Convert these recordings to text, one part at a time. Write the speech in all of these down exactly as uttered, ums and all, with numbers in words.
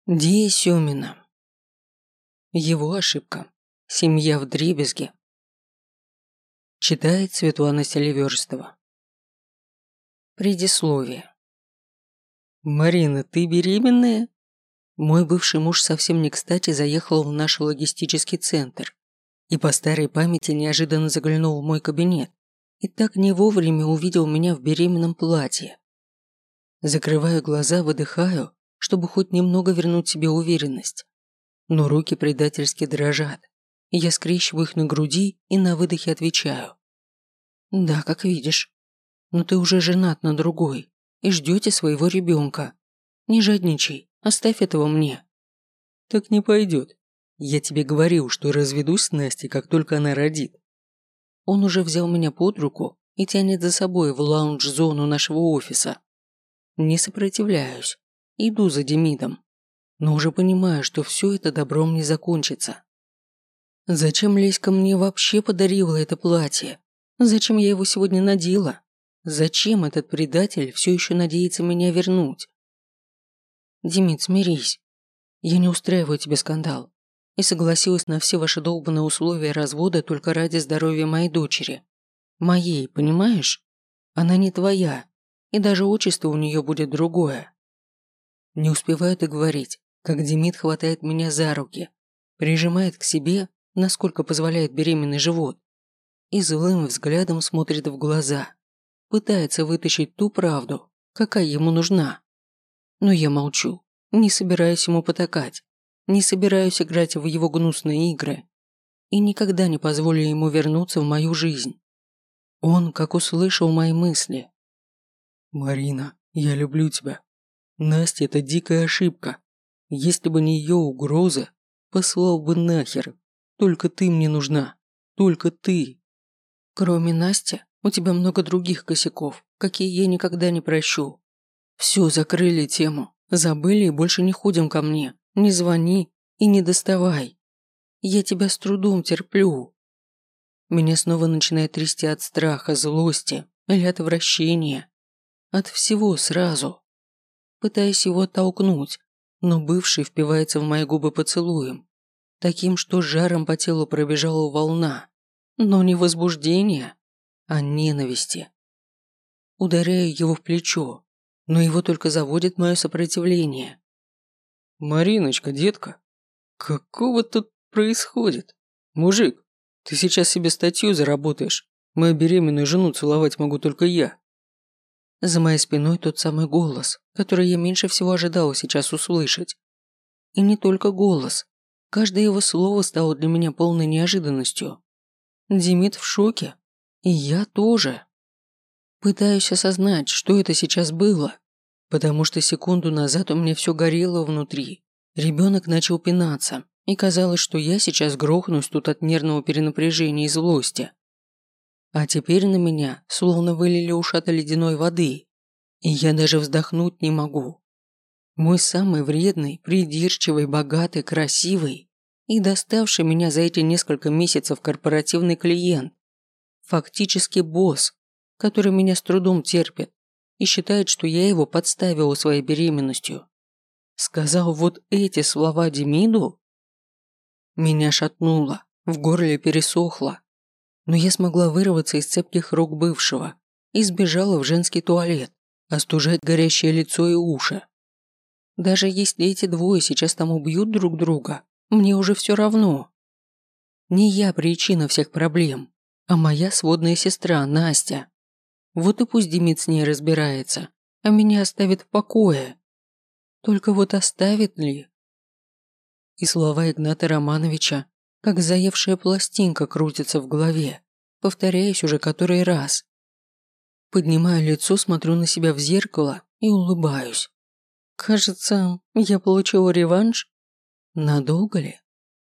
Дия Семина. Его ошибка. Семья вдребезги. Читает Светлана Селиверстова. Предисловие. «Марина, ты беременная?» Мой бывший муж совсем не кстати заехал в наш логистический центр и по старой памяти неожиданно заглянул в мой кабинет и так не вовремя увидел меня в беременном платье. Закрываю глаза, выдыхаю, чтобы хоть немного вернуть себе уверенность. Но руки предательски дрожат. Я скрещиваю их на груди и на выдохе отвечаю. «Да, как видишь. Но ты уже женат на другой и ждете своего ребенка. Не жадничай, оставь этого мне». «Так не пойдет. Я тебе говорил, что разведусь с Настей, как только она родит». Он уже взял меня под руку и тянет за собой в лаунж-зону нашего офиса. Не сопротивляюсь. Иду за Демидом, но уже понимаю, что все это добром не закончится. Зачем Леська мне вообще подарила это платье? Зачем я его сегодня надела? Зачем этот предатель все еще надеется меня вернуть? Демид, смирись. Я не устраиваю тебе скандал и согласилась на все ваши долбанные условия развода только ради здоровья моей дочери. Моей, понимаешь? Она не твоя, и даже отчество у нее будет другое. Не успеваю договорить, как Демид хватает меня за руки, прижимает к себе, насколько позволяет беременный живот, и злым взглядом смотрит в глаза, пытается вытащить ту правду, какая ему нужна. Но я молчу, не собираюсь ему потакать, не собираюсь играть в его гнусные игры и никогда не позволю ему вернуться в мою жизнь. Он, как услышал мои мысли. «Марина, я люблю тебя. Настя – это дикая ошибка. Если бы не ее угроза, послал бы нахер. Только ты мне нужна. Только ты. Кроме Насти, у тебя много других косяков, какие я никогда не прощу. Все, закрыли тему. Забыли и больше не ходим ко мне. Не звони и не доставай. Я тебя с трудом терплю». Меня снова начинает трясти от страха, злости или отвращения. От всего сразу. Пытаюсь его оттолкнуть, но бывший впивается в мои губы поцелуем, таким, что жаром по телу пробежала волна, но не возбуждения, а ненависти. Ударяю его в плечо, но его только заводит мое сопротивление. «Мариночка, детка, какого тут происходит? Мужик, ты сейчас себе статью заработаешь, мою беременную жену целовать могу только я». За моей спиной тот самый голос, который я меньше всего ожидала сейчас услышать. И не только голос. Каждое его слово стало для меня полной неожиданностью. Демид в шоке. И я тоже. Пытаюсь осознать, что это сейчас было, потому что секунду назад у меня все горело внутри. Ребенок начал пинаться, и казалось, что я сейчас грохнусь тут от нервного перенапряжения и злости. А теперь на меня словно вылили ушаты ледяной воды, и я даже вздохнуть не могу. Мой самый вредный, придирчивый, богатый, красивый и доставший меня за эти несколько месяцев корпоративный клиент, фактически босс, который меня с трудом терпит и считает, что я его подставила своей беременностью, сказал вот эти слова Демиду? Меня шатнуло, в горле пересохло. Но я смогла вырваться из цепких рук бывшего и сбежала в женский туалет, остужать горящее лицо и уши. Даже если эти двое сейчас там убьют друг друга, мне уже все равно. Не я причина всех проблем, а моя сводная сестра Настя. Вот и пусть Демид с ней разбирается, а меня оставит в покое. Только вот оставит ли? И слова Игната Романовича, как заевшая пластинка, крутится в голове, повторяясь уже который раз. Поднимаю лицо, смотрю на себя в зеркало и улыбаюсь. Кажется, я получила реванш. Надолго ли?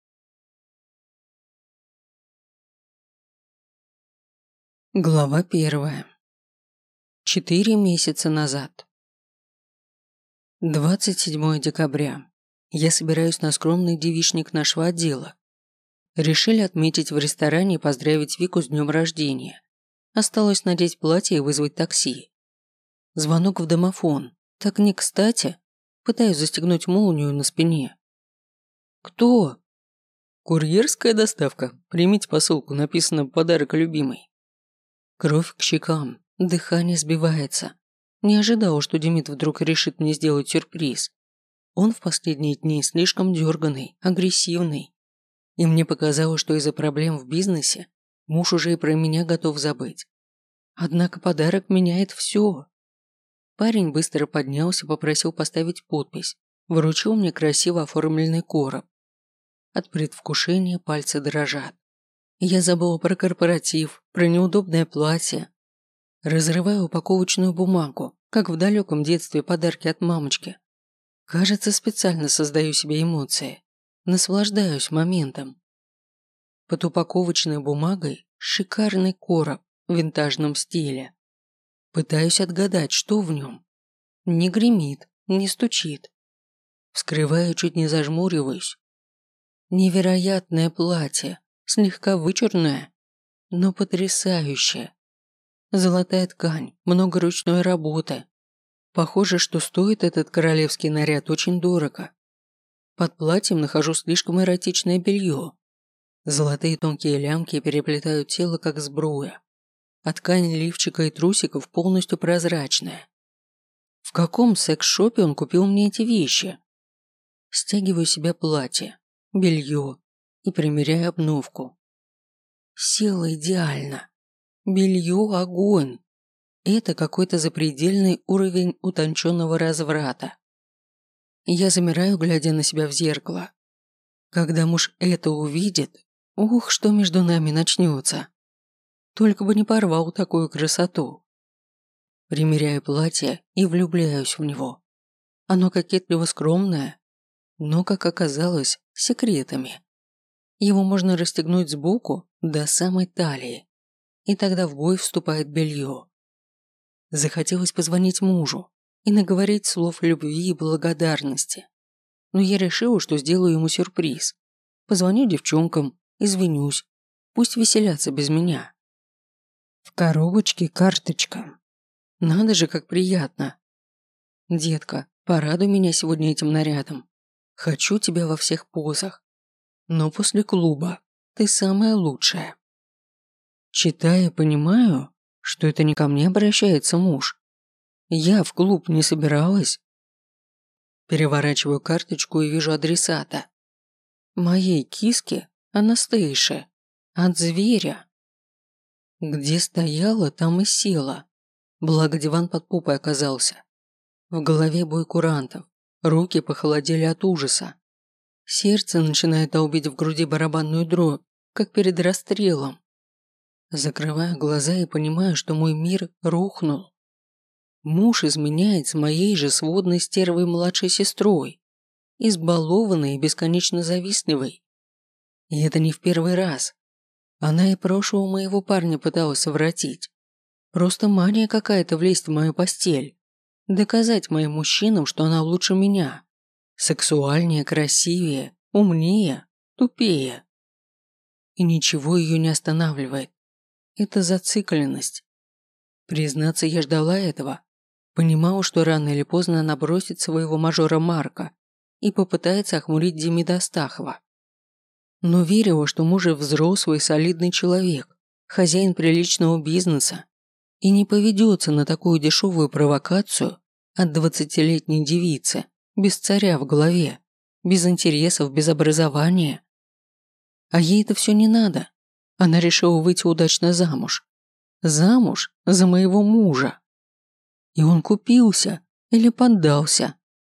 Глава первая. Четыре месяца назад. двадцать седьмое декабря. Я собираюсь на скромный девичник нашего отдела. Решили отметить в ресторане и поздравить Вику с днем рождения. Осталось надеть платье и вызвать такси. Звонок в домофон. Так не кстати. Пытаюсь застегнуть молнию на спине. «Кто?» «Курьерская доставка. Примите посылку, написано «Подарок любимой». Кровь к щекам, дыхание сбивается. Не ожидал, что Демид вдруг решит мне сделать сюрприз. Он в последние дни слишком дерганый, агрессивный. И мне показалось, что из-за проблем в бизнесе муж уже и про меня готов забыть. Однако подарок меняет все. Парень быстро поднялся, попросил поставить подпись. Вручил мне красиво оформленный короб. От предвкушения пальцы дрожат. Я забыла про корпоратив, про неудобное платье. Разрываю упаковочную бумагу, как в далеком детстве подарки от мамочки. Кажется, специально создаю себе эмоции. Наслаждаюсь моментом. Под упаковочной бумагой шикарный короб в винтажном стиле. Пытаюсь отгадать, что в нем. Не гремит, не стучит. Вскрываю, чуть не зажмуриваюсь. Невероятное платье, слегка вычурное, но потрясающее. Золотая ткань, много ручной работы. Похоже, что стоит этот королевский наряд очень дорого. Под платьем нахожу слишком эротичное белье. Золотые тонкие лямки переплетают тело, как сбруя. А ткань лифчика и трусиков полностью прозрачная. В каком секс-шопе он купил мне эти вещи? Стягиваю себе платье, белье и примеряю обновку. Села идеально. Белье – огонь. Это какой-то запредельный уровень утонченного разврата. Я замираю, глядя на себя в зеркало. Когда муж это увидит, ух, что между нами начнется. Только бы не порвал такую красоту. Примеряю платье и влюбляюсь в него. Оно кокетливо скромное, но, как оказалось, с секретами. Его можно расстегнуть сбоку до самой талии, и тогда в бой вступает белье. Захотелось позвонить мужу и наговорить слов любви и благодарности. Но я решила, что сделаю ему сюрприз. Позвоню девчонкам, извинюсь, пусть веселятся без меня. В коробочке карточка. Надо же, как приятно. Детка, порадуй меня сегодня этим нарядом. Хочу тебя во всех позах. Но после клуба ты самая лучшая. Читая, понимаю, что это не ко мне обращается муж. Я в клуб не собиралась. Переворачиваю карточку и вижу адресата. Моей киске Анастейше. От зверя. Где стояла, там и села. Благо диван под попой оказался. В голове бой курантов. Руки похолодели от ужаса. Сердце начинает долбить в груди барабанную дробь, как перед расстрелом. Закрываю глаза и понимаю, что мой мир рухнул. Муж изменяет с моей же сводной стервой младшей сестрой, избалованной и бесконечно завистливой. И это не в первый раз. Она и прошлого моего парня пыталась совратить. Просто мания какая-то влезть в мою постель. Доказать моим мужчинам, что она лучше меня. Сексуальнее, красивее, умнее, тупее. И ничего ее не останавливает. Это зацикленность. Признаться, я ждала этого. Понимала, что рано или поздно она бросит своего мажора Марка и попытается охмурить Демида Астахова. Но верила, что муж взрослый, солидный человек, хозяин приличного бизнеса, и не поведется на такую дешевую провокацию от двадцатилетней девицы, без царя в голове, без интересов, без образования. А ей это все не надо. Она решила выйти удачно замуж. Замуж за моего мужа. И он купился или поддался.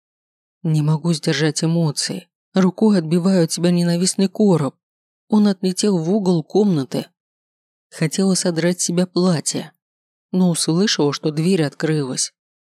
Не могу сдержать эмоции. Рукой отбиваю от себя ненавистный короб. Он отлетел в угол комнаты. Хотела содрать с себя платье, но услышала, что дверь открылась.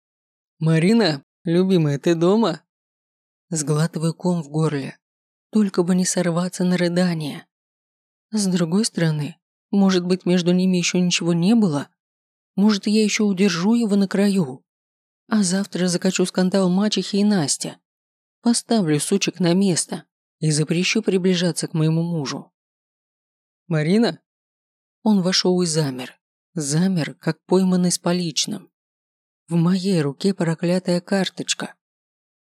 «Марина, любимая, ты дома?» Сглатываю ком в горле. Только бы не сорваться на рыдание. С другой стороны, может быть, между ними еще ничего не было? Может, я еще удержу его на краю? А завтра закачу скандал мачехи и Настя. Поставлю сучек на место и запрещу приближаться к моему мужу. «Марина?» Он вошел и замер. Замер, как пойманный с поличным. В моей руке проклятая карточка.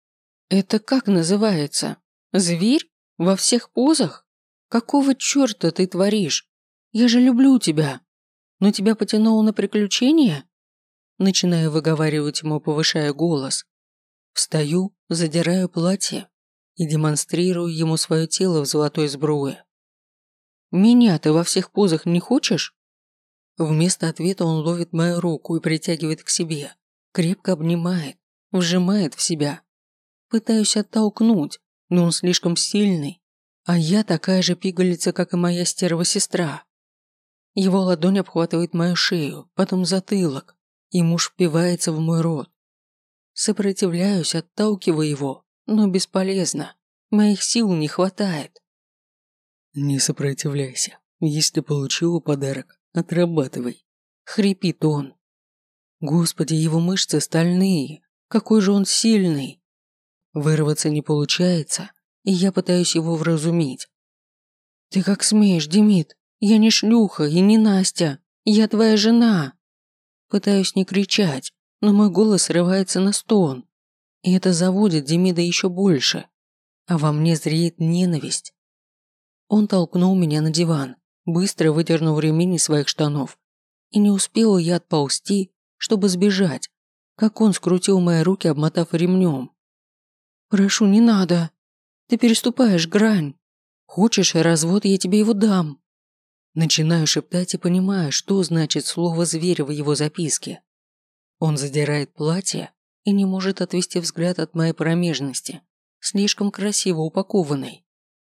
Это как называется? Зверь? Во всех позах? Какого черта ты творишь? Я же люблю тебя. Но тебя потянуло на приключения? Начинаю выговаривать ему, повышая голос. Встаю, задираю платье и демонстрирую ему свое тело в золотой сбруе. Меня ты во всех позах не хочешь? Вместо ответа он ловит мою руку и притягивает к себе, крепко обнимает, вжимает в себя. Пытаюсь оттолкнуть, но он слишком сильный, а я такая же пигалица, как и моя стерва-сестра. Его ладонь обхватывает мою шею, потом затылок, и муж впивается в мой рот. Сопротивляюсь, отталкиваю его, но бесполезно. Моих сил не хватает. Не сопротивляйся. Если получила подарок, отрабатывай. Хрипит он. Господи, его мышцы стальные. Какой же он сильный. Вырваться не получается, и я пытаюсь его вразумить. Ты как смеешь, Демид? Я не шлюха и не Настя. Я твоя жена. Пытаюсь не кричать, но мой голос срывается на стон. И это заводит Демида еще больше. А во мне зреет ненависть. Он толкнул меня на диван, быстро выдернул ремень из своих штанов. И не успела я отползти, чтобы сбежать, как он скрутил мои руки, обмотав ремнем. «Прошу, не надо. Ты переступаешь грань. Хочешь развод, я тебе его дам». Начинаю шептать и понимаю, что значит слово «зверь» в его записке. Он задирает платье и не может отвести взгляд от моей промежности, слишком красиво упакованной.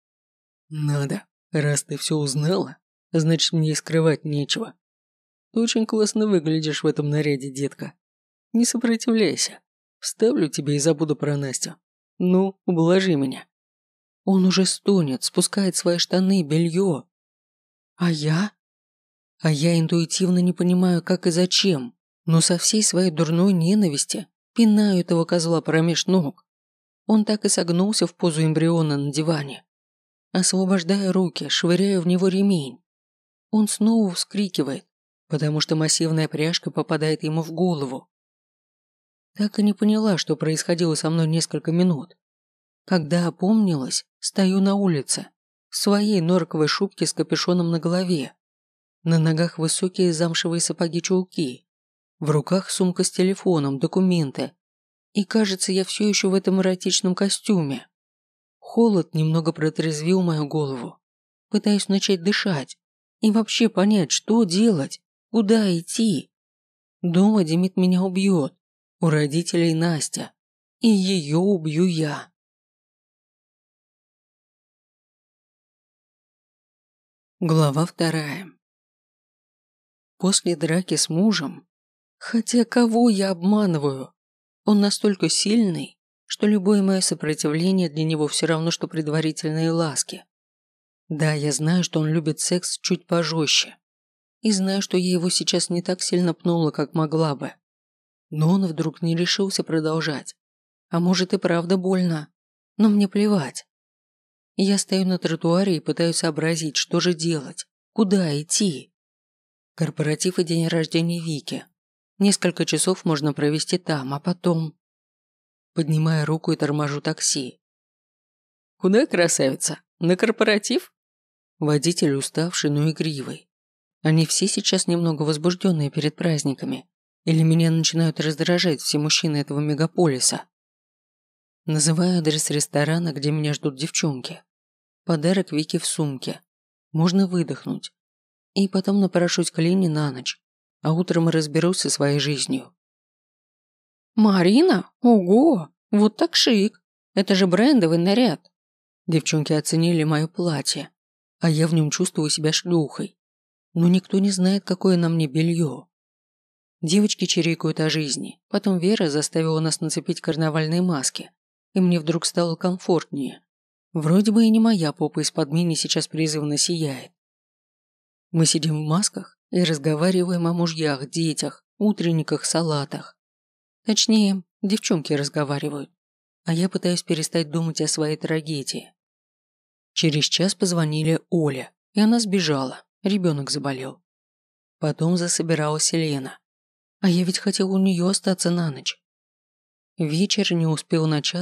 Надо. Раз ты все узнала, значит мне и скрывать нечего. Ты очень классно выглядишь в этом наряде, детка. Не сопротивляйся. Вставлю тебе и забуду про Настю. Ну, ублажи меня. Он уже стонет, спускает свои штаны и белье. А я? А я интуитивно не понимаю, как и зачем, но со всей своей дурной ненависти пинаю этого козла промеж ног. Он так и согнулся в позу эмбриона на диване. Освобождаю руки, швыряю в него ремень. Он снова вскрикивает, потому что массивная пряжка попадает ему в голову. Так и не поняла, что происходило со мной несколько минут. Когда опомнилась, стою на улице, в своей норковой шубке с капюшоном на голове. На ногах высокие замшевые сапоги-чулки. В руках сумка с телефоном, документы. И кажется, я все еще в этом эротичном костюме. Холод немного протрезвил мою голову. Пытаюсь начать дышать и вообще понять, что делать, куда идти. Дома Демид меня убьет, у родителей Настя, и ее убью я. Глава вторая. После драки с мужем, хотя кого я обманываю, он настолько сильный, что любое мое сопротивление для него все равно, что предварительные ласки. Да, я знаю, что он любит секс чуть пожестче. И знаю, что я его сейчас не так сильно пнула, как могла бы. Но он вдруг не решился продолжать. А может и правда больно. Но мне плевать. Я стою на тротуаре и пытаюсь сообразить, что же делать. Куда идти? Корпоратив и день рождения Вики. Несколько часов можно провести там, а потом... Поднимаю руку и торможу такси. «Куда, красавица? На корпоратив?» Водитель уставший, но игривый. Они все сейчас немного возбужденные перед праздниками. Или меня начинают раздражать все мужчины этого мегаполиса. Называю адрес ресторана, где меня ждут девчонки. Подарок Вике в сумке. Можно выдохнуть. И потом напрошусь к Лене на ночь. А утром разберусь со своей жизнью. «Марина? Ого! Вот так шик! Это же брендовый наряд!» Девчонки оценили мое платье, а я в нем чувствую себя шлюхой. Но никто не знает, какое на мне белье. Девочки чирикают о жизни, потом Вера заставила нас нацепить карнавальные маски, и мне вдруг стало комфортнее. Вроде бы и не моя попа из-под мини сейчас призывно сияет. Мы сидим в масках и разговариваем о мужьях, детях, утренниках, салатах. Точнее, девчонки разговаривают, а я пытаюсь перестать думать о своей трагедии. Через час позвонили Оле, и она сбежала, ребенок заболел. Потом засобиралась Елена, а я ведь хотел у нее остаться на ночь. Вечер не успел начаться,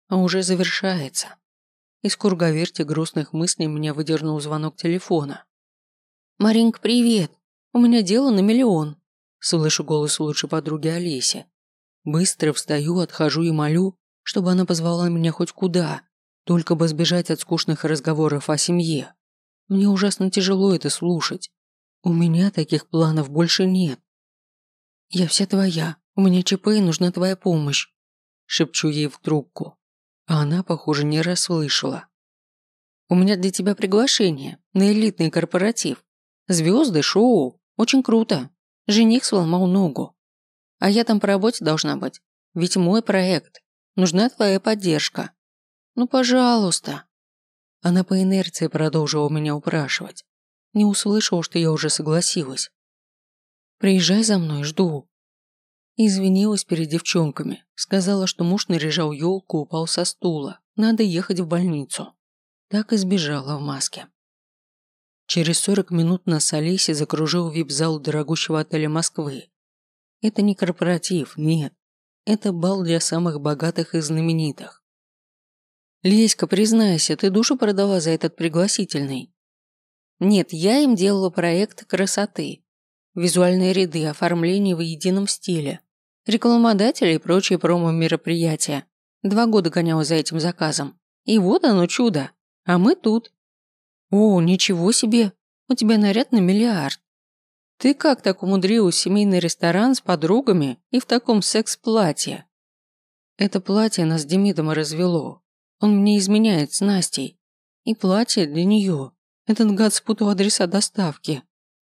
а уже завершается. Из круговерти грустных мыслей меня выдернул звонок телефона. «Маринка, привет! У меня дело на миллион!» Слышу голос лучшей подруги Олеси. Быстро встаю, отхожу и молю, чтобы она позвала меня хоть куда, только бы сбежать от скучных разговоров о семье. Мне ужасно тяжело это слушать. У меня таких планов больше нет. «Я вся твоя, у меня ЧП и нужна твоя помощь», шепчу ей в трубку. А она, похоже, не расслышала. «У меня для тебя приглашение на элитный корпоратив. Звезды, шоу, очень круто. Жених сломал ногу. А я там по работе должна быть, ведь мой проект. Нужна твоя поддержка. Ну, пожалуйста». Она по инерции продолжила меня упрашивать. Не услышала, что я уже согласилась. «Приезжай за мной, жду». Извинилась перед девчонками, сказала, что муж наряжал елку, упал со стула, надо ехать в больницу. Так и сбежала в маске. Через сорок минут нас с Олесей закружил вип-зал дорогущего отеля Москвы. Это не корпоратив, нет. Это бал для самых богатых и знаменитых. «Леська, признайся, ты душу продала за этот пригласительный?» «Нет, я им делала проект красоты. Визуальные ряды, оформление в едином стиле, рекламодатели и прочие промо-мероприятия. Два года гоняла за этим заказом. И вот оно чудо. А мы тут. О, ничего себе. У тебя наряд на миллиард. Ты как так умудрилась семейный ресторан с подругами и в таком секс-платье?» Это платье нас с Демидом развело. Он мне изменяет с Настей. И платье для нее. Этот гад спутал адреса доставки.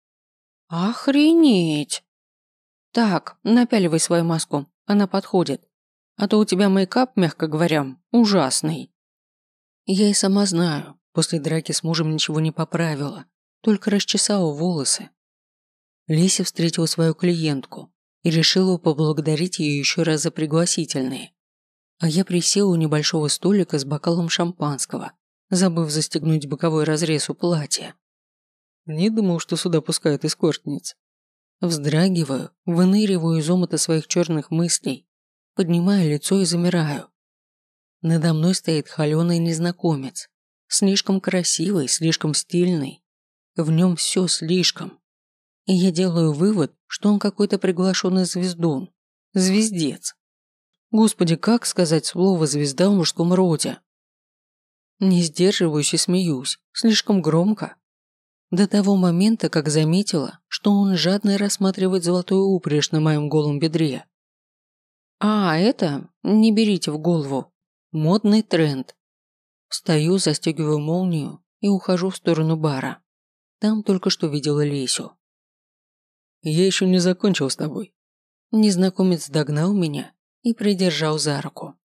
Охренеть. Так, напяливай свою маску, она подходит. А то у тебя мейкап, мягко говоря, ужасный. Я и сама знаю, после драки с мужем ничего не поправила, только расчесала волосы. Леся встретила свою клиентку и решила поблагодарить ее еще раз за пригласительные. А я присела у небольшого столика с бокалом шампанского, забыв застегнуть боковой разрез у платья. Не думал, что сюда пускают эскортниц. Вздрагиваю, выныриваю из омута своих черных мыслей, поднимаю лицо и замираю. Надо мной стоит холеный незнакомец. Слишком красивый, слишком стильный. В нем все слишком. И я делаю вывод, что он какой-то приглашенный звездун. Звездец. Господи, как сказать слово «звезда» в мужском роде? Не сдерживаюсь и смеюсь. Слишком громко. До того момента, как заметила, что он жадно рассматривает золотую упряжь на моем голом бедре. А, это, не берите в голову, модный тренд. Встаю, застегиваю молнию и ухожу в сторону бара. Там только что видела Лесю. «Я еще не закончил с тобой». Незнакомец догнал меня и придержал за руку.